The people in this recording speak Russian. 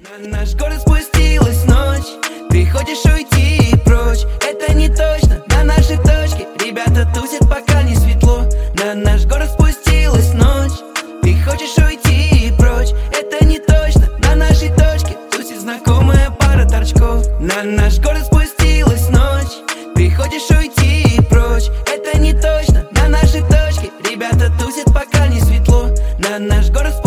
На наш город спустилась ночь, ты хочешь уйти прочь. Это не точно, на нашей точке ребята тусят, пока не светло. На наш город спустилась ночь, ты хочешь уйти прочь. Это не точно, на нашей точке тусит знакомая пара торчков. На наш город спустилась ночь, ты хочешь уйти прочь. Это не точно, на нашей точке ребята тусят, пока не светло. На наш город